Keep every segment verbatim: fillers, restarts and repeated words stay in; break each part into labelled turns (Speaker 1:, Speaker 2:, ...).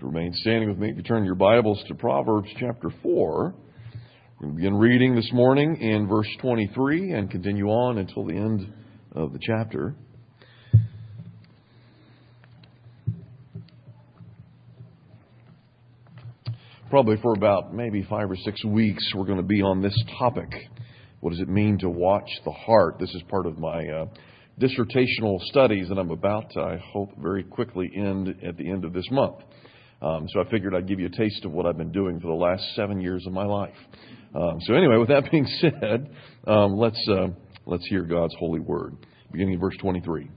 Speaker 1: Remain standing with me. If you turn your Bibles to Proverbs chapter four, we're going to begin reading this morning in verse twenty-three and continue on until the end of the chapter. Probably for about maybe five or six weeks, we're going to be on this topic. What does it mean to watch the heart? This is part of my uh, dissertational studies that I'm about to, I hope, very quickly end at the end of this month. Um, so I figured I'd give you a taste of what I've been doing for the last seven years of my life. Um, so anyway, with that being said, um, let's uh, let's hear God's holy word. Beginning in verse twenty-three.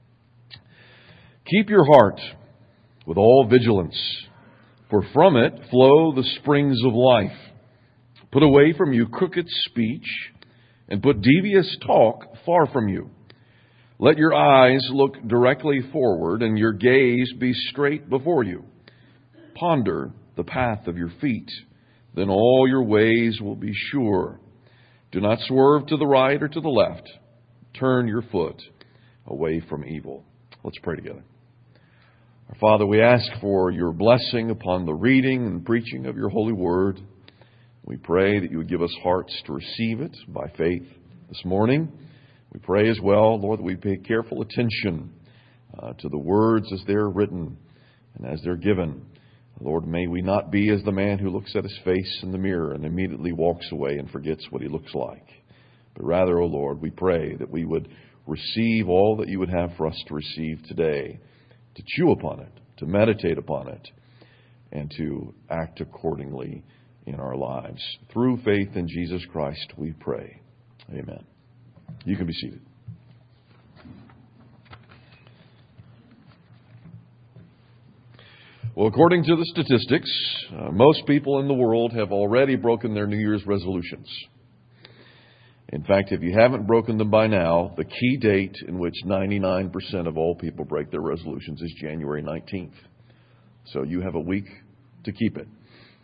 Speaker 1: Keep your heart with all vigilance, for from it flow the springs of life. Put away from you crooked speech, and put devious talk far from you. Let your eyes look directly forward, and your gaze be straight before you. Ponder the path of your feet, then all your ways will be sure. Do not swerve to the right or to the left. Turn your foot away from evil. Let's pray together. Our Father, we ask for your blessing upon the reading and preaching of your holy word. We pray that you would give us hearts to receive it by faith this morning. We pray as well, Lord, that we pay careful attention uh, to the words as they're written and as they're given. Lord, may we not be as the man who looks at his face in the mirror and immediately walks away and forgets what he looks like. But rather, O Lord, we pray that we would receive all that you would have for us to receive today, to chew upon it, to meditate upon it, and to act accordingly in our lives. Through faith in Jesus Christ, we pray. Amen. You can be seated. Well, according to the statistics, uh, most people in the world have already broken their New Year's resolutions. In fact, if you haven't broken them by now, the key date in which ninety-nine percent of all people break their resolutions is January nineteenth. So you have a week to keep it.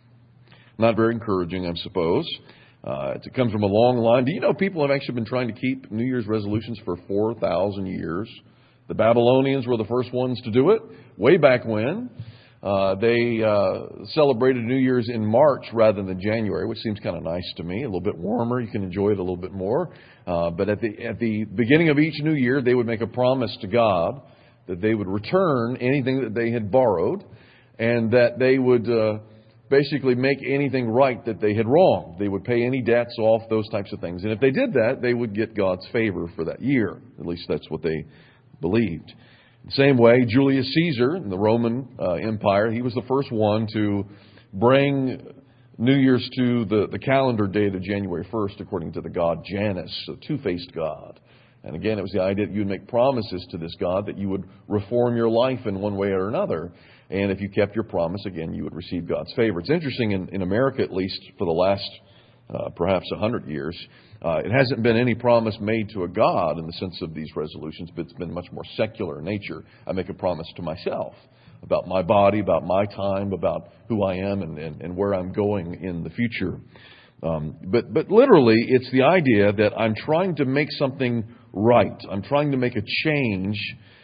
Speaker 1: Not very encouraging, I suppose. Uh, it comes from a long line. Do you know people have actually been trying to keep New Year's resolutions for four thousand years? The Babylonians were the first ones to do it way back when. Uh, they uh, celebrated New Year's in March rather than January, which seems kind of nice to me. A little bit warmer, you can enjoy it a little bit more. Uh, but at the at the beginning of each New Year, they would make a promise to God that they would return anything that they had borrowed, and that they would uh, basically make anything right that they had wronged. They would pay any debts off, those types of things. And if they did that, they would get God's favor for that year. At least that's what they believed. The same way, Julius Caesar in the Roman uh, Empire, he was the first one to bring New Year's to the, the calendar date of January first, according to the god Janus, a two-faced god. And again, it was the idea that you would make promises to this god that you would reform your life in one way or another. And if you kept your promise, again, you would receive God's favor. It's interesting, in, in America at least, for the last uh, perhaps one hundred years, Uh, it hasn't been any promise made to a God in the sense of these resolutions, but it's been much more secular in nature. I make a promise to myself about my body, about my time, about who I am and, and, and where I'm going in the future. Um, but, but literally, it's the idea that I'm trying to make something right. I'm trying to make a change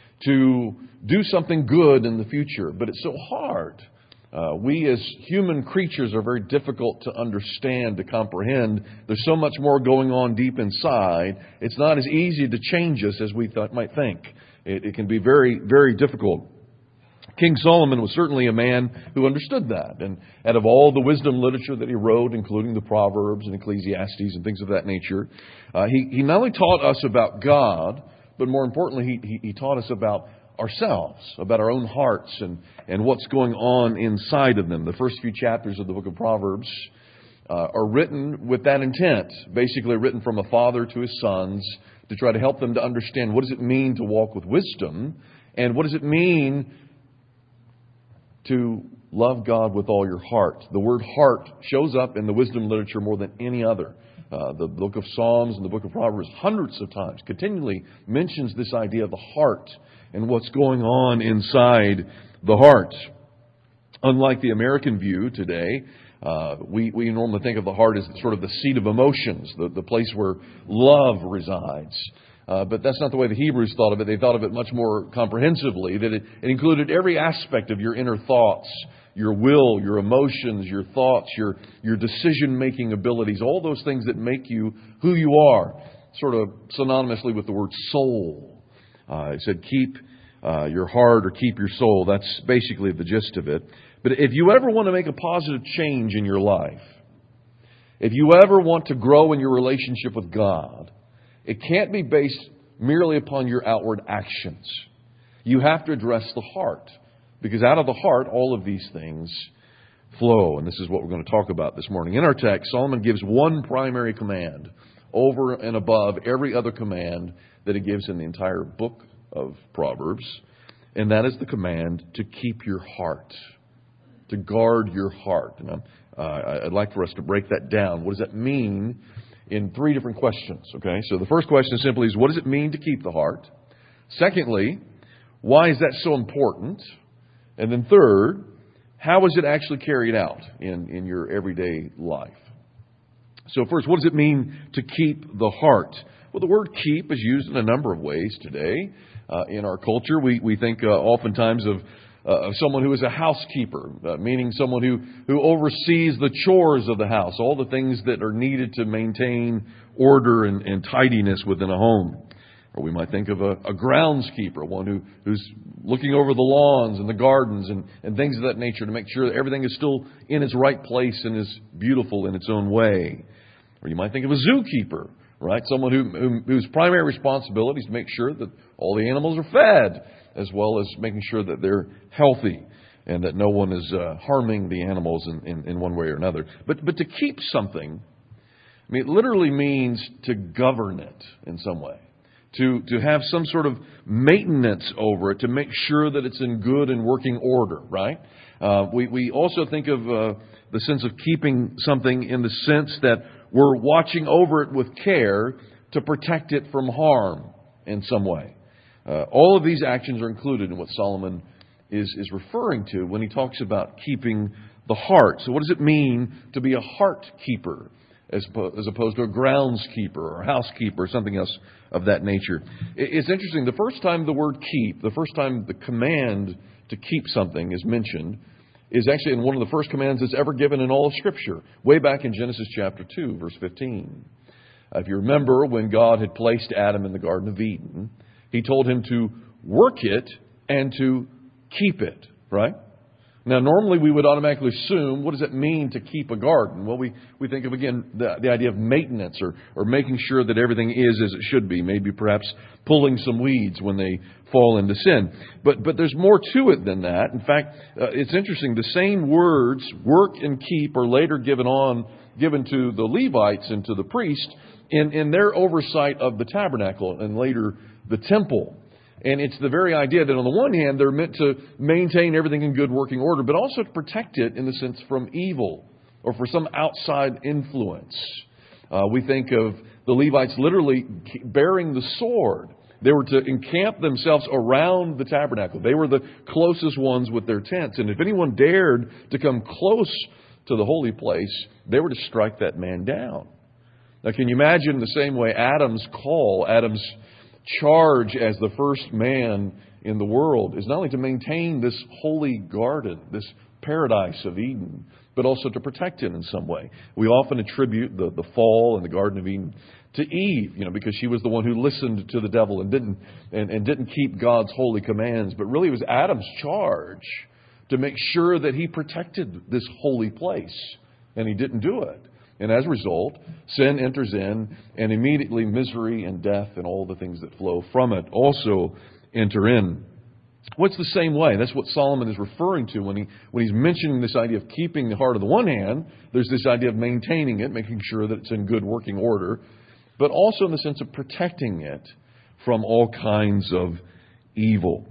Speaker 1: to do something good in the future. But it's so hard. Uh, we as human creatures are very difficult to understand, to comprehend. There's so much more going on deep inside. It's not as easy to change us as we th- might think. It, it can be very, very difficult. King Solomon was certainly a man who understood that. And out of all the wisdom literature that he wrote, including the Proverbs and Ecclesiastes and things of that nature, uh, he, he not only taught us about God, but more importantly, he, he, he taught us about ourselves, about our own hearts and, and what's going on inside of them. The first few chapters of the book of Proverbs uh, are written with that intent, basically written from a father to his sons to try to help them to understand what does it mean to walk with wisdom and what does it mean to love God with all your heart. The word heart shows up in the wisdom literature more than any other. Uh, the book of Psalms and the book of Proverbs hundreds of times continually mentions this idea of the heart and what's going on inside the heart. Unlike the American view today, uh, we, we normally think of the heart as sort of the seat of emotions, the, the place where love resides. Uh, but that's not the way the Hebrews thought of it. They thought of it much more comprehensively, that it, it included every aspect of your inner thoughts, your will, your emotions, your thoughts, your, your decision-making abilities, all those things that make you who you are, sort of synonymously with the word soul. Uh, it said keep uh, your heart or keep your soul. That's basically the gist of it. But if you ever want to make a positive change in your life, if you ever want to grow in your relationship with God, it can't be based merely upon your outward actions. You have to address the heart, because out of the heart, all of these things flow. And this is what we're going to talk about this morning. In our text, Solomon gives one primary command over and above every other command that he gives in the entire book of Proverbs. And that is the command to keep your heart, to guard your heart. And I'm, uh, I'd like for us to break that down. What does that mean in three different questions? Okay, so the first question simply is, what does it mean to keep the heart? Secondly, why is that so important? And then third, how is it actually carried out in, in your everyday life? So first, what does it mean to keep the heart? Well, the word keep is used in a number of ways today. Uh, in our culture, we, we think uh, oftentimes of, uh, of someone who is a housekeeper, uh, meaning someone who, who oversees the chores of the house, all the things that are needed to maintain order and, and tidiness within a home. Or we might think of a, a groundskeeper, one who, who's looking over the lawns and the gardens and, and things of that nature to make sure that everything is still in its right place and is beautiful in its own way. Or you might think of a zookeeper, right? Someone who, who, whose primary responsibility is to make sure that all the animals are fed, as well as making sure that they're healthy and that no one is uh, harming the animals in, in, in one way or another. But, but to keep something, I mean, it literally means to govern it in some way. To, to have some sort of maintenance over it, to make sure that it's in good and working order, right? Uh, we, we also think of uh, the sense of keeping something in the sense that we're watching over it with care to protect it from harm in some way. Uh, all of these actions are included in what Solomon is, is referring to when he talks about keeping the heart. So what does it mean to be a heart keeper as, as opposed to a groundskeeper or housekeeper or something else of that nature? It's interesting. The first time the word keep, the first time the command to keep something is mentioned is actually in one of the first commands that's ever given in all of Scripture, way back in Genesis chapter two, verse fifteen. Uh, if you remember, when God had placed Adam in the Garden of Eden, He told him to work it and to keep it, right? Now, normally we would automatically assume, what does it mean to keep a garden? Well, we, we think of, again, the, the idea of maintenance or, or making sure that everything is as it should be. Maybe perhaps pulling some weeds when they fall into sin. But, but there's more to it than that. In fact, uh, it's interesting. The same words, work and keep, are later given on, given to the Levites and to the priests in, in their oversight of the tabernacle and later the temple. And it's the very idea that on the one hand, they're meant to maintain everything in good working order, but also to protect it in the sense from evil or for some outside influence. Uh, we think of the Levites literally bearing the sword. They were to encamp themselves around the tabernacle. They were the closest ones with their tents. And if anyone dared to come close to the holy place, they were to strike that man down. Now, can you imagine the same way Adam's call, Adam's charge as the first man in the world is not only to maintain this holy garden, this paradise of Eden, but also to protect it in some way. We often attribute the, the fall in the Garden of Eden to Eve, you know, because she was the one who listened to the devil and didn't and, and didn't keep God's holy commands. But really it was Adam's charge to make sure that he protected this holy place, and he didn't do it. And as a result, sin enters in, and immediately misery and death and all the things that flow from it also enter in. What's the same way? That's what Solomon is referring to when he when he's mentioning this idea of keeping the heart on the one hand. There's this idea of maintaining it, making sure that it's in good working order, but also in the sense of protecting it from all kinds of evil.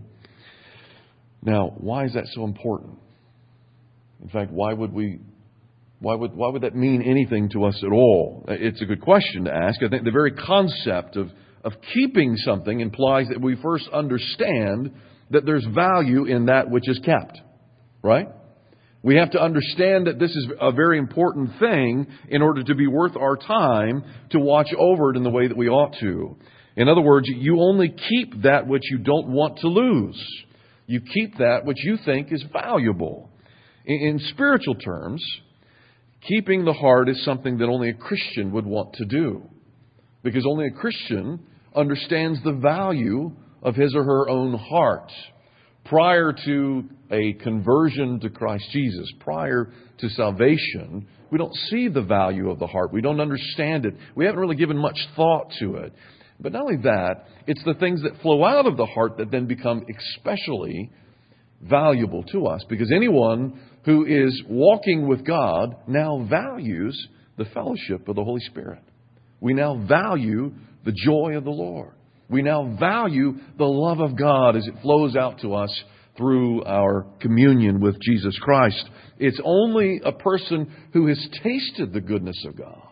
Speaker 1: Now, why is that so important? In fact, why would we Why would why would that mean anything to us at all? It's a good question to ask. I think the very concept of, of keeping something implies that we first understand that there's value in that which is kept, right? We have to understand that this is a very important thing in order to be worth our time to watch over it in the way that we ought to. In other words, you only keep that which you don't want to lose. You keep that which you think is valuable. In, in spiritual terms, keeping the heart is something that only a Christian would want to do, because only a Christian understands the value of his or her own heart. Prior to a conversion to Christ Jesus, prior to salvation, we don't see the value of the heart. We don't understand it. We haven't really given much thought to it. But not only that, it's the things that flow out of the heart that then become especially valuable to us. Because anyone who is walking with God now values the fellowship of the Holy Spirit. We now value the joy of the Lord. We now value the love of God as it flows out to us through our communion with Jesus Christ. It's only a person who has tasted the goodness of God,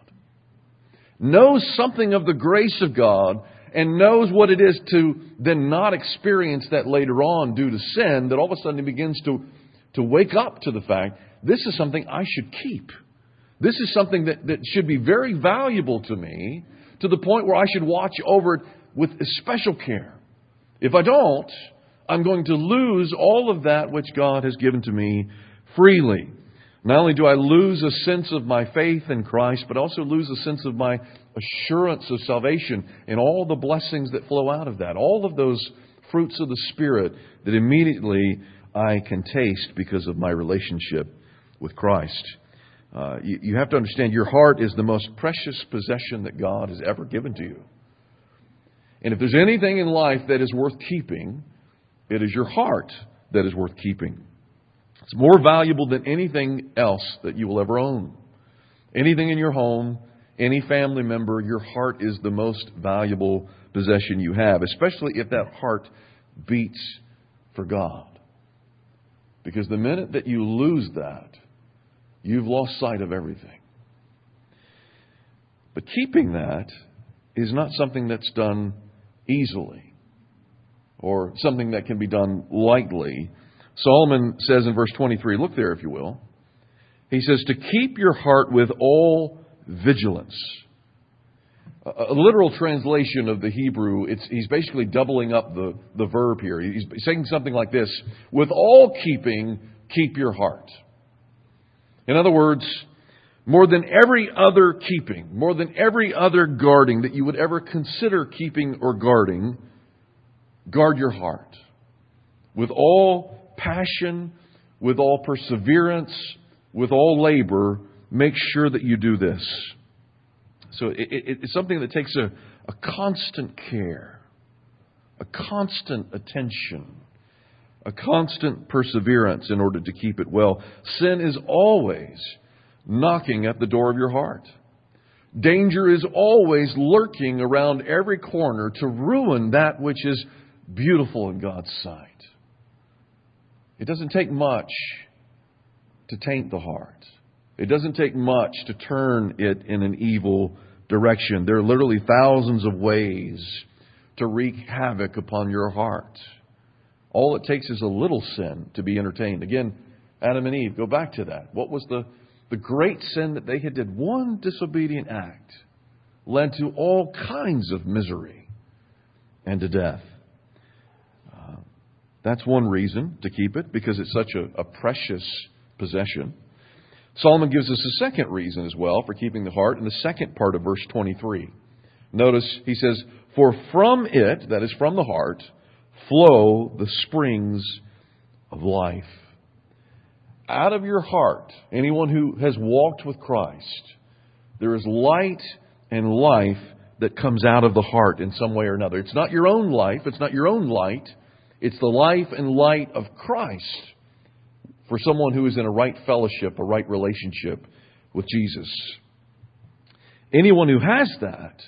Speaker 1: knows something of the grace of God, and knows what it is to then not experience that later on due to sin, that all of a sudden he begins to, to wake up to the fact, this is something I should keep. This is something that, that should be very valuable to me, to the point where I should watch over it with special care. If I don't, I'm going to lose all of that which God has given to me freely. Not only do I lose a sense of my faith in Christ, but also lose a sense of my assurance of salvation and all the blessings that flow out of that. All of those fruits of the Spirit that immediately I can taste because of my relationship with Christ. Uh, you, you have to understand your heart is the most precious possession that God has ever given to you. And if there's anything in life that is worth keeping, it is your heart that is worth keeping. It's more valuable than anything else that you will ever own. Anything in your home, any family member, your heart is the most valuable possession you have, especially if that heart beats for God. Because the minute that you lose that, you've lost sight of everything. But keeping that is not something that's done easily or something that can be done lightly. Solomon says in verse twenty-three, look there if you will. He says, to keep your heart with all vigilance. A, a literal translation of the Hebrew, it's, he's basically doubling up the, the verb here. He's saying something like this, with all keeping, keep your heart. In other words, more than every other keeping, more than every other guarding that you would ever consider keeping or guarding, guard your heart. With all passion, with all perseverance, with all labor, make sure that you do this. So it, it, it's something that takes a, a constant care, a constant attention, a constant perseverance in order to keep it well. Sin is always knocking at the door of your heart. Danger is always lurking around every corner to ruin that which is beautiful in God's sight. It doesn't take much to taint the heart. It doesn't take much to turn it in an evil direction. There are literally thousands of ways to wreak havoc upon your heart. All it takes is a little sin to be entertained. Again, Adam and Eve, go back to that. What was the, the great sin that they had did? One disobedient act led to all kinds of misery and to death. Uh, that's one reason to keep it, because it's such a, a precious possession. Solomon gives us a second reason as well for keeping the heart in the second part of verse twenty-three. Notice he says, for from it, that is from the heart, flow the springs of life. Out of your heart, anyone who has walked with Christ, there is light and life that comes out of the heart in some way or another. It's not your own life. It's not your own light. It's the life and light of Christ for someone who is in a right fellowship, a right relationship with Jesus. Anyone who has that,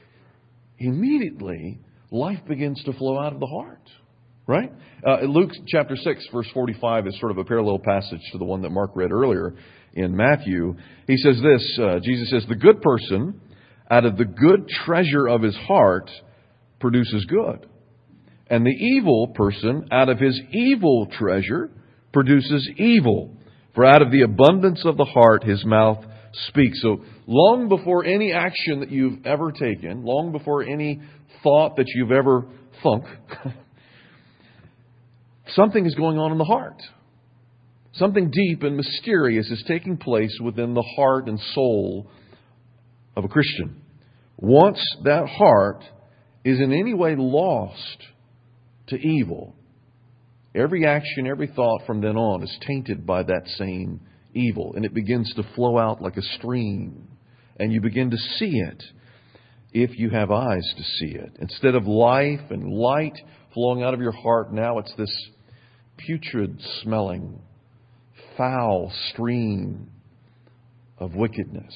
Speaker 1: immediately life begins to flow out of the heart. Right? Uh, Luke chapter six, verse forty-five is sort of a parallel passage to the one that Mark read earlier in Matthew. He says this, uh, Jesus says, the good person out of the good treasure of his heart produces good. And the evil person out of his evil treasure produces evil. For out of the abundance of the heart his mouth speaks. So long before any action that you've ever taken, long before any thought that you've ever thunk, something is going on in the heart. Something deep and mysterious is taking place within the heart and soul of a Christian. Once that heart is in any way lost to evil, every action, every thought from then on is tainted by that same evil. And it begins to flow out like a stream. And you begin to see it if you have eyes to see it. Instead of life and light flowing out of your heart, now it's this putrid smelling, foul stream of wickedness.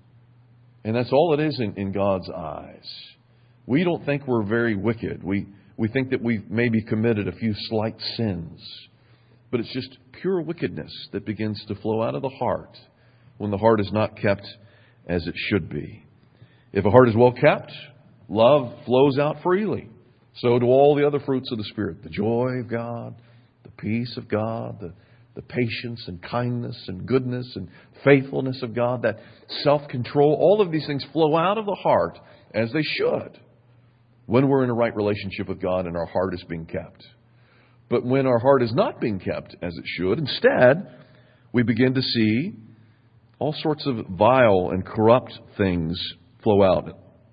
Speaker 1: And that's all it is in, in God's eyes. We don't think we're very wicked. We we think that we've maybe committed a few slight sins. But it's just pure wickedness that begins to flow out of the heart when the heart is not kept as it should be. If a heart is well kept, love flows out freely. So do all the other fruits of the Spirit. The joy of God, the peace of God, the, the patience and kindness and goodness and faithfulness of God, that self-control. All of these things flow out of the heart as they should when we're in a right relationship with God and our heart is being kept. But when our heart is not being kept as it should, instead, we begin to see all sorts of vile and corrupt things flow out.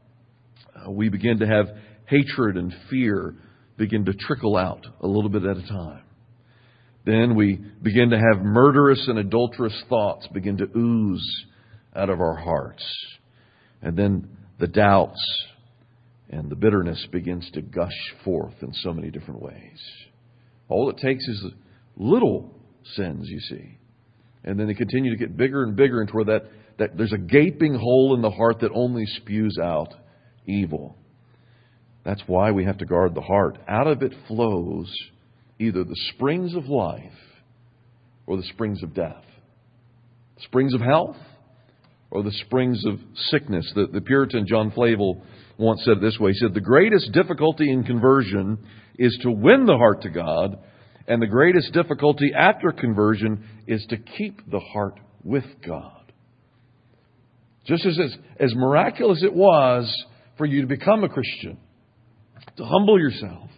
Speaker 1: Uh, we begin to have hatred and fear begin to trickle out a little bit at a time. Then we begin to have murderous and adulterous thoughts begin to ooze out of our hearts. And then the doubts and the bitterness begins to gush forth in so many different ways. All it takes is little sins, you see. And then they continue to get bigger and bigger into where that, that there's a gaping hole in the heart that only spews out evil. That's why we have to guard the heart. Out of it flows either the springs of life or the springs of death. Springs of health or the springs of sickness. The, the Puritan John Flavel once said it this way. He said, the greatest difficulty in conversion is to win the heart to God, and the greatest difficulty after conversion is to keep the heart with God. Just as, as, as miraculous it was for you to become a Christian, to humble yourself,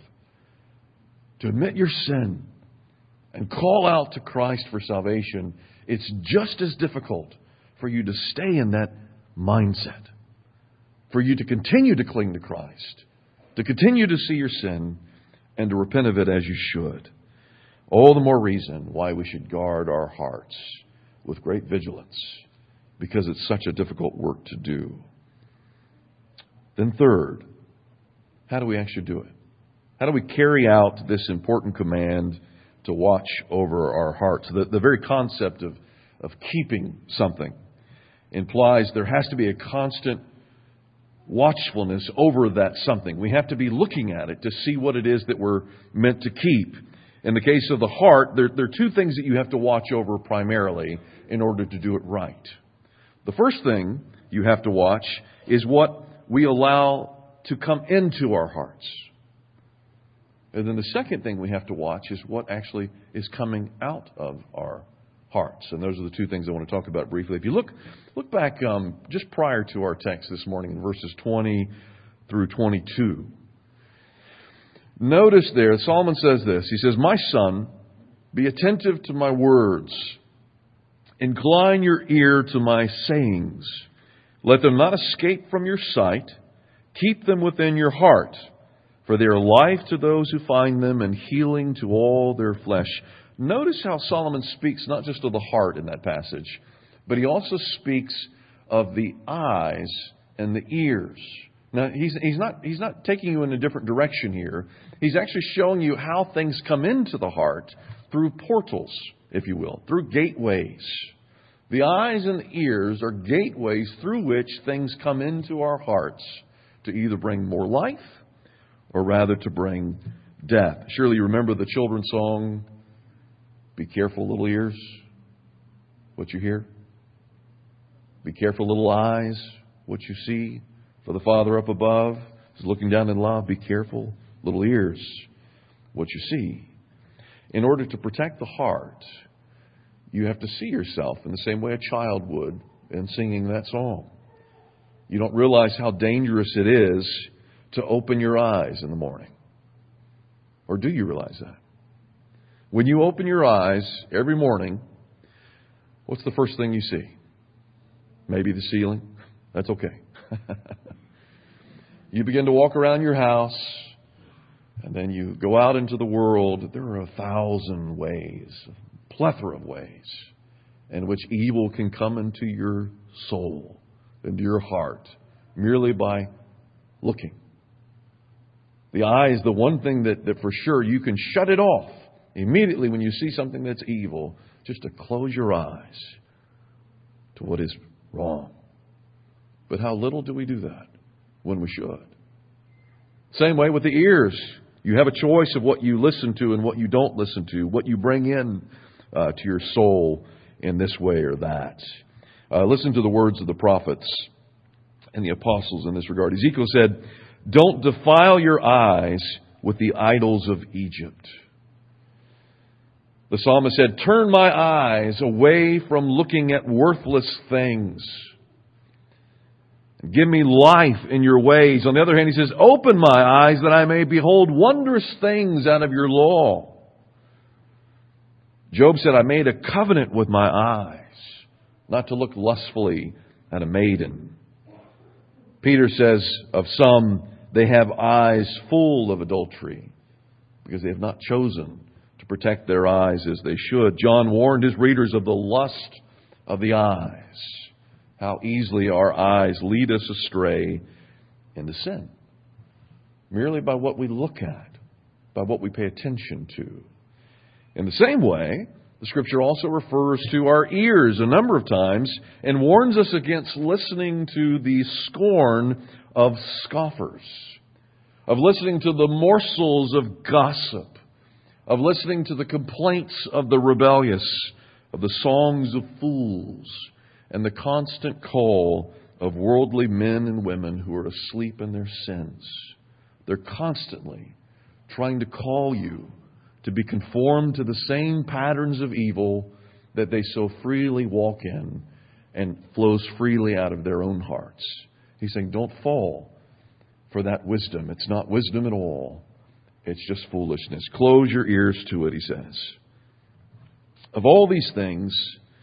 Speaker 1: to admit your sin, and call out to Christ for salvation, it's just as difficult for you to stay in that mindset, for you to continue to cling to Christ, to continue to see your sin, and to repent of it as you should. All the more reason why we should guard our hearts with great vigilance, because it's such a difficult work to do. Then third, how do we actually do it? How do we carry out this important command to watch over our hearts? The, the very concept of, of keeping something implies there has to be a constant watchfulness over that something. We have to be looking at it to see what it is that we're meant to keep. In the case of the heart, there, there are two things that you have to watch over primarily in order to do it right. The first thing you have to watch is what we allow to come into our hearts. And then the second thing we have to watch is what actually is coming out of our hearts. And those are the two things I want to talk about briefly. If you look look back um, just prior to our text this morning in verses twenty through twenty-two. Notice there, Solomon says this. He says, my son, be attentive to my words. Incline your ear to my sayings. Let them not escape from your sight. Keep them within your heart. For they are life to those who find them and healing to all their flesh. Notice how Solomon speaks not just of the heart in that passage, but he also speaks of the eyes and the ears. Now, he's, he's not, he's not taking you in a different direction here. He's actually showing you how things come into the heart through portals, if you will, through gateways. The eyes and the ears are gateways through which things come into our hearts to either bring more life or rather to bring death. Surely you remember the children's song, be careful, little ears, what you hear. Be careful, little eyes, what you see. For the Father up above is looking down in love. Be careful, little ears, what you see. In order to protect the heart, you have to see yourself in the same way a child would in singing that song. You don't realize how dangerous it is to open your eyes in the morning. Or do you realize that? When you open your eyes every morning, what's the first thing you see? Maybe the ceiling? That's okay. You begin to walk around your house, and then you go out into the world. There are a thousand ways, a plethora of ways, in which evil can come into your soul, into your heart, merely by looking. The eye is the one thing that, that for sure you can shut it off immediately when you see something that's evil, just to close your eyes to what is wrong. But how little do we do that when we should? Same way with the ears. You have a choice of what you listen to and what you don't listen to, what you bring in uh, to your soul in this way or that. Uh, listen to the words of the prophets and the apostles in this regard. Ezekiel said, "Don't defile your eyes with the idols of Egypt." The psalmist said, "Turn my eyes away from looking at worthless things. Give me life in your ways." On the other hand, he says, "Open my eyes that I may behold wondrous things out of your law." Job said, "I made a covenant with my eyes, not to look lustfully at a maiden." Peter says of some, they have eyes full of adultery because they have not chosen to protect their eyes as they should. John warned his readers of the lust of the eyes. How easily our eyes lead us astray into sin. Merely by what we look at, by what we pay attention to. In the same way, the Scripture also refers to our ears a number of times and warns us against listening to the scorn of scoffers, of listening to the morsels of gossip, of listening to the complaints of the rebellious, of the songs of fools, and the constant call of worldly men and women who are asleep in their sins. They're constantly trying to call you to be conformed to the same patterns of evil that they so freely walk in and flows freely out of their own hearts. He's saying, don't fall for that wisdom. It's not wisdom at all. It's just foolishness. Close your ears to it, he says. Of all these things,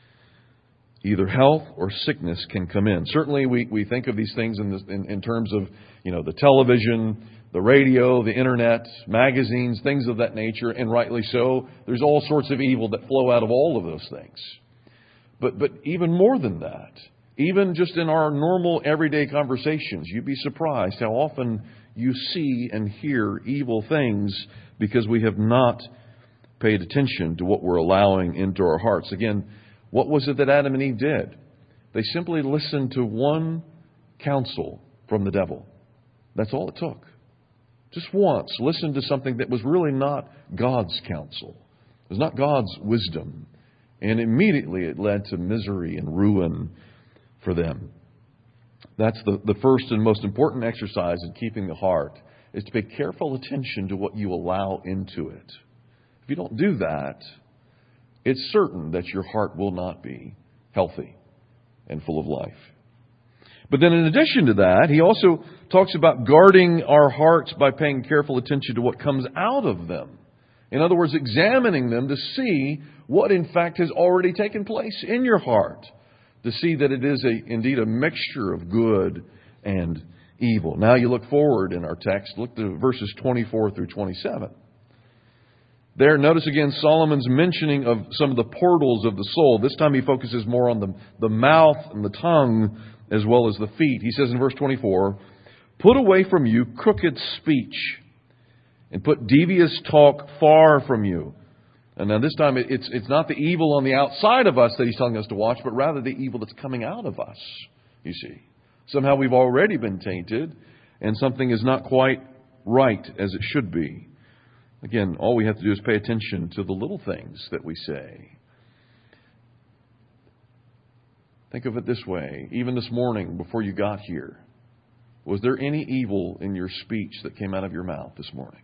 Speaker 1: either health or sickness can come in. Certainly we, we think of these things in, this, in, in terms of, you know, the television, the radio, the internet, magazines, things of that nature, and rightly so. There's all sorts of evil that flow out of all of those things. But but even more than that, even just in our normal everyday conversations, you'd be surprised how often you see and hear evil things because we have not paid attention to what we're allowing into our hearts. Again, what was it that Adam and Eve did? They simply listened to one counsel from the devil. That's all it took. Just once, listen to something that was really not God's counsel. It was not God's wisdom. And immediately it led to misery and ruin for them. That's the, the first and most important exercise in keeping the heart, is to pay careful attention to what you allow into it. If you don't do that, it's certain that your heart will not be healthy and full of life. But then in addition to that, he also talks about guarding our hearts by paying careful attention to what comes out of them. In other words, examining them to see what in fact has already taken place in your heart. To see that it is a, indeed a mixture of good and evil. Now you look forward in our text. Look to verses twenty-four through twenty-seven. There, notice again Solomon's mentioning of some of the portals of the soul. This time he focuses more on the, the mouth and the tongue as well as the feet. He says in verse twenty-four, "Put away from you crooked speech, and put devious talk far from you." And now this time it's it's not the evil on the outside of us that he's telling us to watch, but rather the evil that's coming out of us, you see. Somehow we've already been tainted, and something is not quite right as it should be. Again, all we have to do is pay attention to the little things that we say. Think of it this way. Even this morning, before you got here, was there any evil in your speech that came out of your mouth this morning?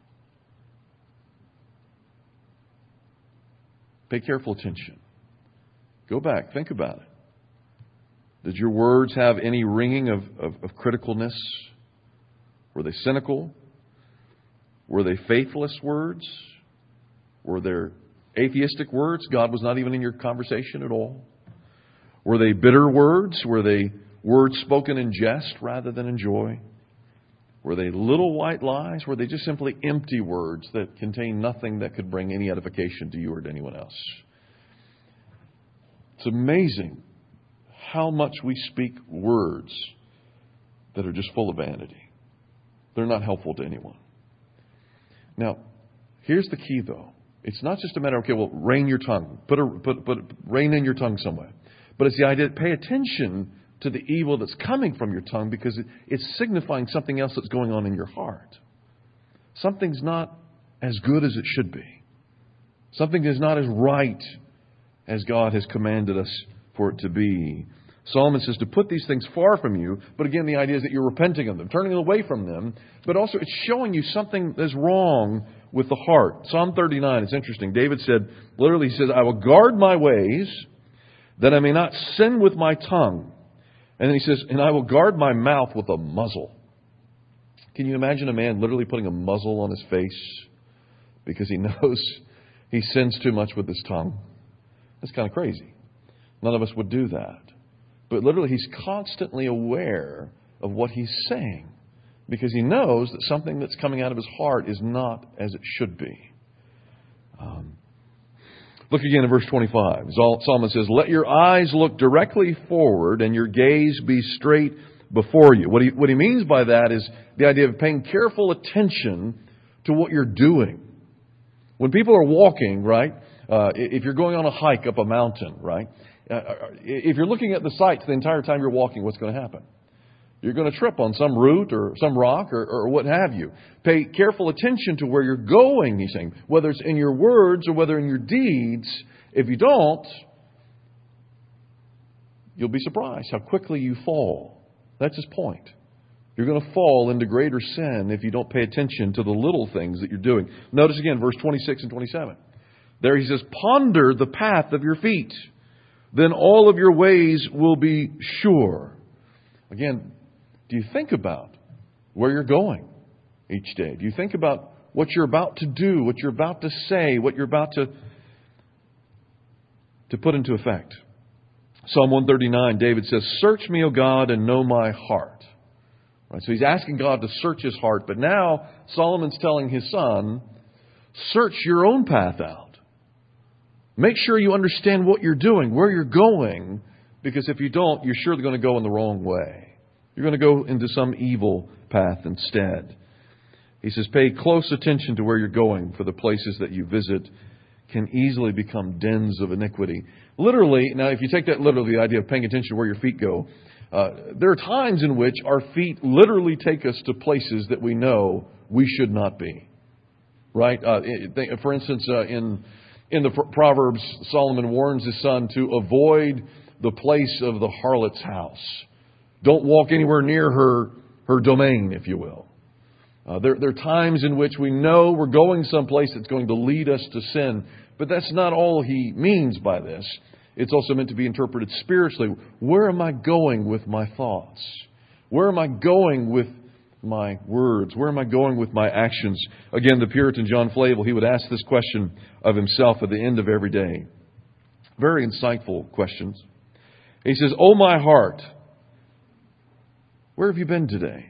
Speaker 1: Pay careful attention. Go back. Think about it. Did your words have any ringing of, of, of criticalness? Were they cynical? Were they faithless words? Were there atheistic words? God was not even in your conversation at all? Were they bitter words? Were they words spoken in jest rather than in joy? Were they little white lies? Were they just simply empty words that contain nothing that could bring any edification to you or to anyone else? It's amazing how much we speak words that are just full of vanity. They're not helpful to anyone. Now, here's the key, though. It's not just a matter of, okay, well, rein your tongue. Put a, put, put, rein in your tongue somewhere. But it's the idea that pay attention to the evil that's coming from your tongue, because it, it's signifying something else that's going on in your heart. Something's not as good as it should be. Something is not as right as God has commanded us for it to be. Solomon says to put these things far from you, but again, the idea is that you're repenting of them, turning away from them, but also it's showing you something that's wrong with the heart. Psalm thirty-nine, it's interesting. David said, literally, he says, I will guard my ways that I may not sin with my tongue. And then he says, and I will guard my mouth with a muzzle. Can you imagine a man literally putting a muzzle on his face because he knows he sins too much with his tongue? That's kind of crazy. None of us would do that. But literally, he's constantly aware of what he's saying because he knows that something that's coming out of his heart is not as it should be. Um, look again at verse twenty-five. Solomon says, let your eyes look directly forward and your gaze be straight before you. What he, what he means by that is the idea of paying careful attention to what you're doing. When people are walking, right, uh, if you're going on a hike up a mountain, right, uh, if you're looking at the sights the entire time you're walking, what's going to happen? You're going to trip on some root or some rock or, or what have you. Pay careful attention to where you're going, he's saying, whether it's in your words or whether in your deeds. If you don't, you'll be surprised how quickly you fall. That's his point. You're going to fall into greater sin if you don't pay attention to the little things that you're doing. Notice again, verse twenty-six and twenty-seven. There he says, ponder the path of your feet. Then all of your ways will be sure. Again, do you think about where you're going each day? Do you think about what you're about to do, what you're about to say, what you're about to, to put into effect? Psalm one thirty-nine, David says, search me, O God, and know my heart. Right, so he's asking God to search his heart. But now Solomon's telling his son, search your own path out. Make sure you understand what you're doing, where you're going, because if you don't, you're surely going to go in the wrong way. You're going to go into some evil path instead. He says, pay close attention to where you're going, for the places that you visit can easily become dens of iniquity. Literally, now if you take that literally, the idea of paying attention to where your feet go, uh, there are times in which our feet literally take us to places that we know we should not be. Right? Uh, for instance, uh, in in the Proverbs, Solomon warns his son to avoid the place of the harlot's house. Don't walk anywhere near her, her domain, if you will. Uh, there, there are times in which we know we're going someplace that's going to lead us to sin. But that's not all he means by this. It's also meant to be interpreted spiritually. Where am I going with my thoughts? Where am I going with my words? Where am I going with my actions? Again, the Puritan John Flavel, he would ask this question of himself at the end of every day. Very insightful questions. He says, "Oh, my heart, where have you been today?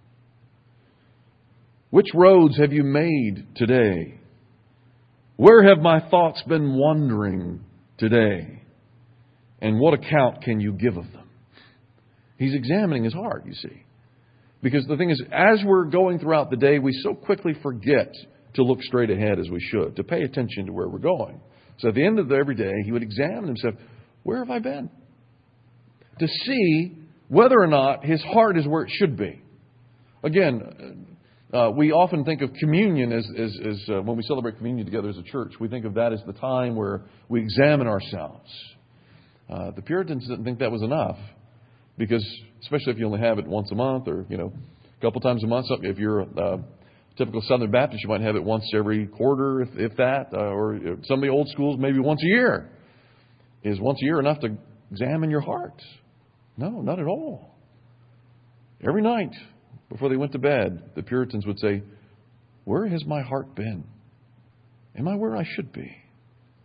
Speaker 1: Which roads have you made today? Where have my thoughts been wandering today? And what account can you give of them?" He's examining his heart, you see. Because the thing is, as we're going throughout the day, we so quickly forget to look straight ahead as we should, to pay attention to where we're going. So at the end of every day, he would examine himself. Where have I been? To see whether or not his heart is where it should be. Again, uh, we often think of communion as, as, as uh, when we celebrate communion together as a church, we think of that as the time where we examine ourselves. Uh, the Puritans didn't think that was enough. Because, especially if you only have it once a month or, you know, a couple times a month. If you're a uh, typical Southern Baptist, you might have it once every quarter, if, if that. Uh, or some of the old schools, maybe once a year. Is once a year enough to examine your heart? No, not at all. Every night before they went to bed, the Puritans would say, "Where has my heart been? Am I where I should be?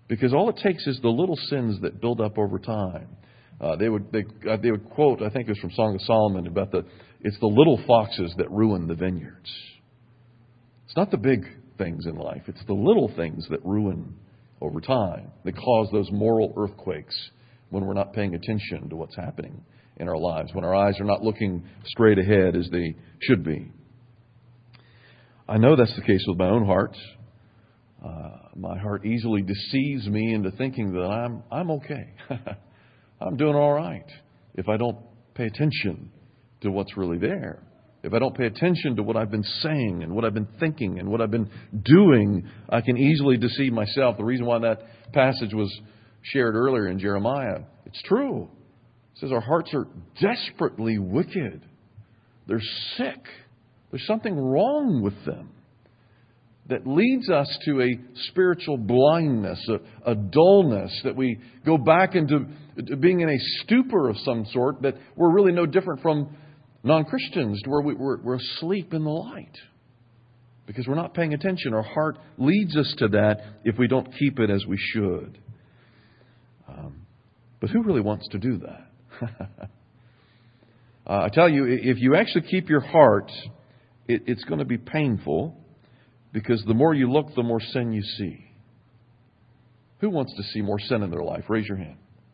Speaker 1: Because all it takes is the little sins that build up over time. Uh, they would they, uh, they would quote, I think it was from Song of Solomon, about the it's the little foxes that ruin the vineyards. It's not the big things in life. It's the little things that ruin over time, that cause those moral earthquakes when we're not paying attention to what's happening in our lives, when our eyes are not looking straight ahead as they should be. I know that's the case with my own heart. Uh, my heart easily deceives me into thinking that I'm I'm okay. I'm doing all right if I don't pay attention to what's really there. If I don't pay attention to what I've been saying and what I've been thinking and what I've been doing, I can easily deceive myself. The reason why that passage was shared earlier in Jeremiah, it's true. It says our hearts are desperately wicked. They're sick. There's something wrong with them that leads us to a spiritual blindness, a, a dullness, that we go back into being in a stupor of some sort, that we're really no different from non-Christians, to where we, we're, we're asleep in the light. Because we're not paying attention. Our heart leads us to that if we don't keep it as we should. Um, but who really wants to do that? uh, I tell you, if you actually keep your heart, it, it's going to be painful. Because the more you look, the more sin you see. Who wants to see more sin in their life? Raise your hand.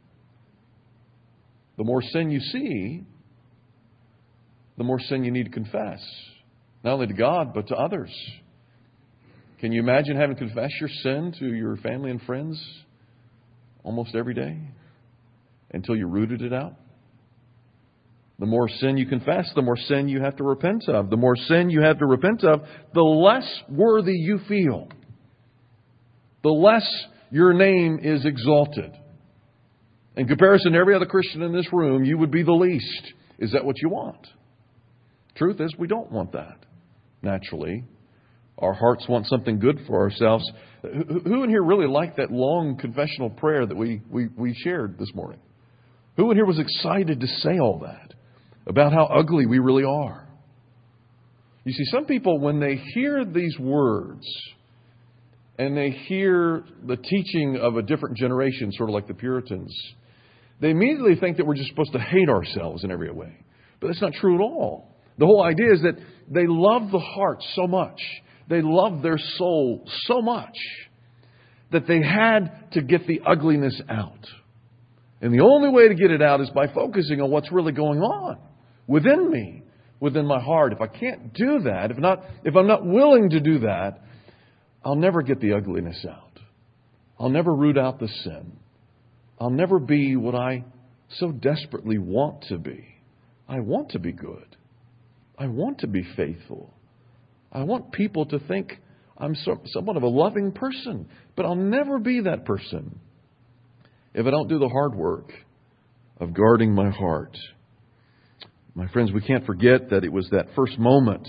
Speaker 1: The more sin you see, the more sin you need to confess. Not only to God, but to others. Can you imagine having to confess your sin to your family and friends almost every day until you rooted it out? The more sin you confess, the more sin you have to repent of. The more sin you have to repent of, the less worthy you feel. The less your name is exalted. In comparison to every other Christian in this room, you would be the least. Is that what you want? Truth is, we don't want that. Naturally, our hearts want something good for ourselves. Who in here really liked that long confessional prayer that we, we, we shared this morning? Who in here was excited to say all that? About how ugly we really are. You see, some people, when they hear these words and they hear the teaching of a different generation, sort of like the Puritans, they immediately think that we're just supposed to hate ourselves in every way. But that's not true at all. The whole idea is that they love the heart so much, they love their soul so much, that they had to get the ugliness out. And the only way to get it out is by focusing on what's really going on within me, within my heart. If I can't do that, if not, if I'm not willing to do that, I'll never get the ugliness out. I'll never root out the sin. I'll never be what I so desperately want to be. I want to be good. I want to be faithful. I want people to think I'm so, somewhat of a loving person, but I'll never be that person if I don't do the hard work of guarding my heart. My friends, we can't forget that it was that first moment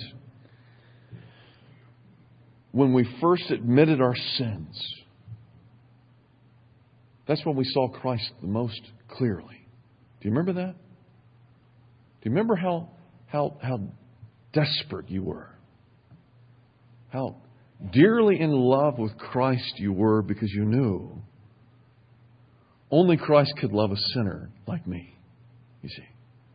Speaker 1: when we first admitted our sins. That's when we saw Christ the most clearly. Do you remember that? Do you remember how how how desperate you were? How dearly in love with Christ you were, because you knew only Christ could love a sinner like me, you see.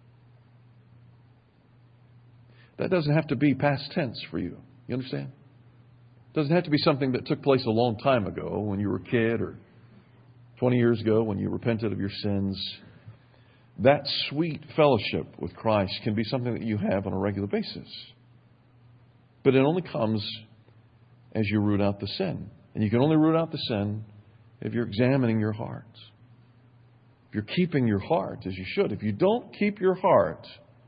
Speaker 1: That doesn't have to be past tense for you. You understand? It doesn't have to be something that took place a long time ago when you were a kid, or twenty years ago when you repented of your sins. That sweet fellowship with Christ can be something that you have on a regular basis. But it only comes as you root out the sin. And you can only root out the sin if you're examining your heart. If you're keeping your heart as you should. If you don't keep your heart,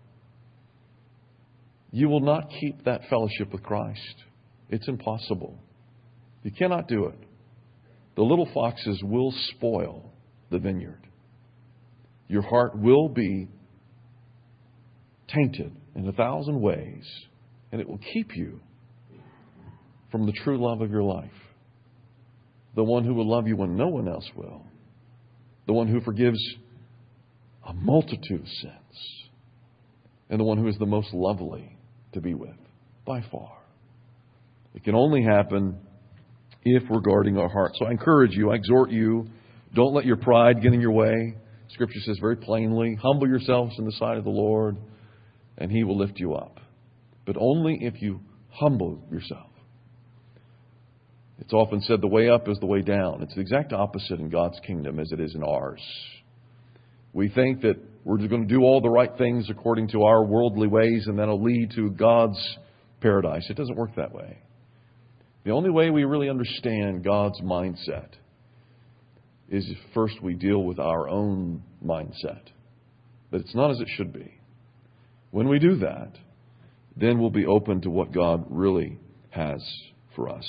Speaker 1: you will not keep that fellowship with Christ. It's impossible. You cannot do it. The little foxes will spoil the vineyard. Your heart will be tainted in a thousand ways, and it will keep you from the true love of your life. The one who will love you when no one else will. The one who forgives a multitude of sins. And the one who is the most lovely to be with, by far. It can only happen if we're guarding our hearts. So I encourage you, I exhort you, don't let your pride get in your way. Scripture says very plainly, humble yourselves in the sight of the Lord, and He will lift you up. But only if you humble yourself. It's often said the way up is the way down. It's the exact opposite in God's kingdom as it is in ours. We think that we're just going to do all the right things according to our worldly ways, and that'll lead to God's paradise. It doesn't work that way. The only way we really understand God's mindset is if first we deal with our own mindset. That it's not as it should be. When we do that, then we'll be open to what God really has for us.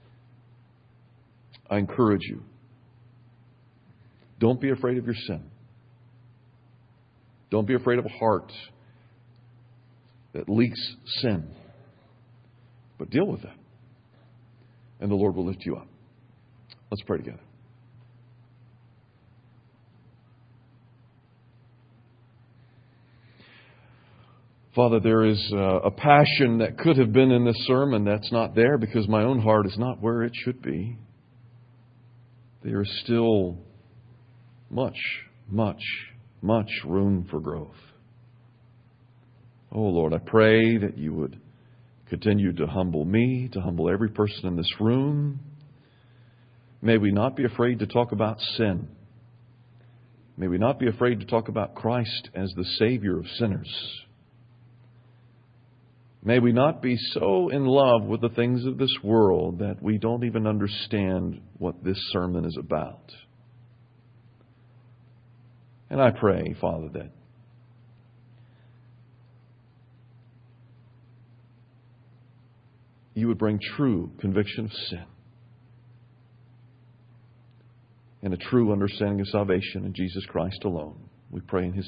Speaker 1: I encourage you, don't be afraid of your sin. Don't be afraid of a heart that leaks sin. But deal with it. And the Lord will lift you up. Let's pray together. Father, there is a passion that could have been in this sermon that's not there because my own heart is not where it should be. There is still much, much, much room for growth. Oh Lord, I pray that you would continue to humble me, to humble every person in this room. May we not be afraid to talk about sin. May we not be afraid to talk about Christ as the Savior of sinners. May we not be so in love with the things of this world that we don't even understand what this sermon is about. And I pray, Father, that you would bring true conviction of sin and a true understanding of salvation in Jesus Christ alone. We pray in His